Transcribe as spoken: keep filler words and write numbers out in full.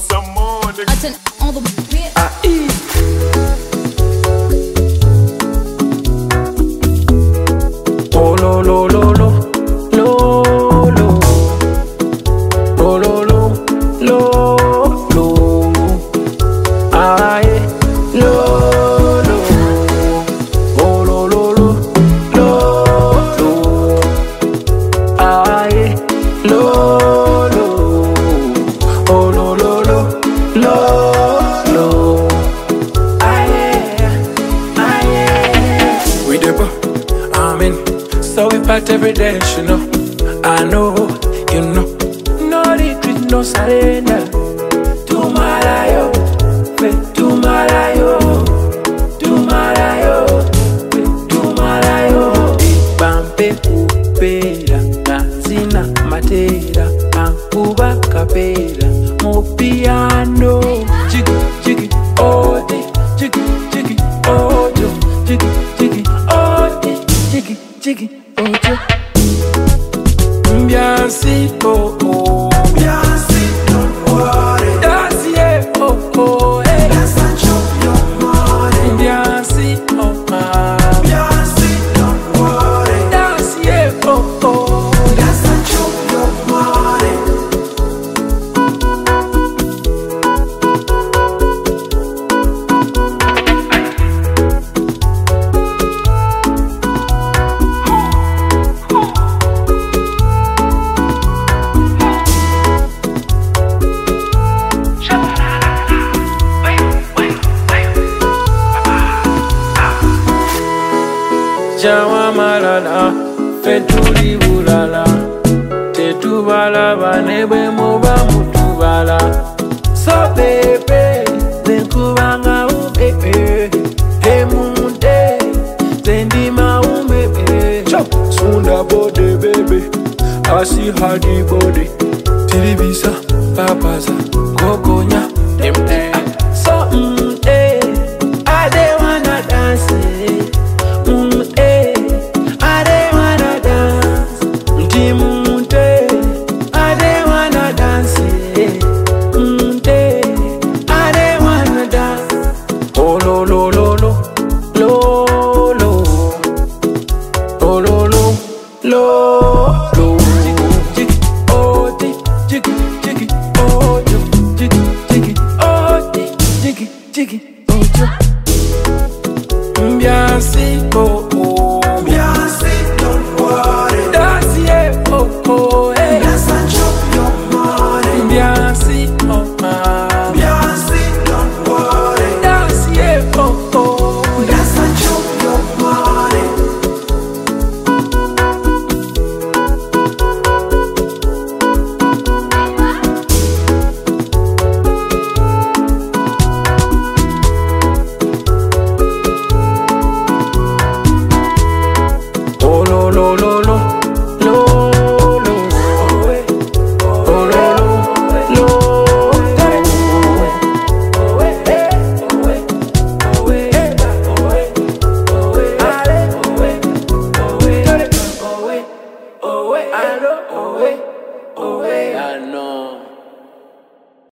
some more. I turn all the way. I eat. Oh lo lo lo lo lo lo lo lo lo lo lo aye lo lo oh lo lo lo lo lo aye lo lo oh lo lo lo lo lo aye aye we the bar amen. So we part every day, you know. I know, you know. No retreat, no surrender. Tumalayo, fe tumalayo, tumalayo, fe tumalayo. Bampe kupera, kazina matera, ankuba kapera, mo piano. Jiggy, jiggy, odi, jiggy, jiggy, ojo, jiggy, jiggy, odi, jiggy, jiggy. Ojo Mbiansi, oh oh Mbiansi, don't worry. That's yeah, oh oh hey. Yes, I chop your money. Mbiansi, oh ah Mbiansi, don't worry. That's yeah, oh oh Yes, I chop your money. Jawa malala, fetuli bulala. Tetubala banebe moba mutubala. So baby, zenkubanga ubebe. Hemunde, zendima umebe. Chop, sunda bode baby. I see how the body. Tilibisa, papaza, kokonya, dem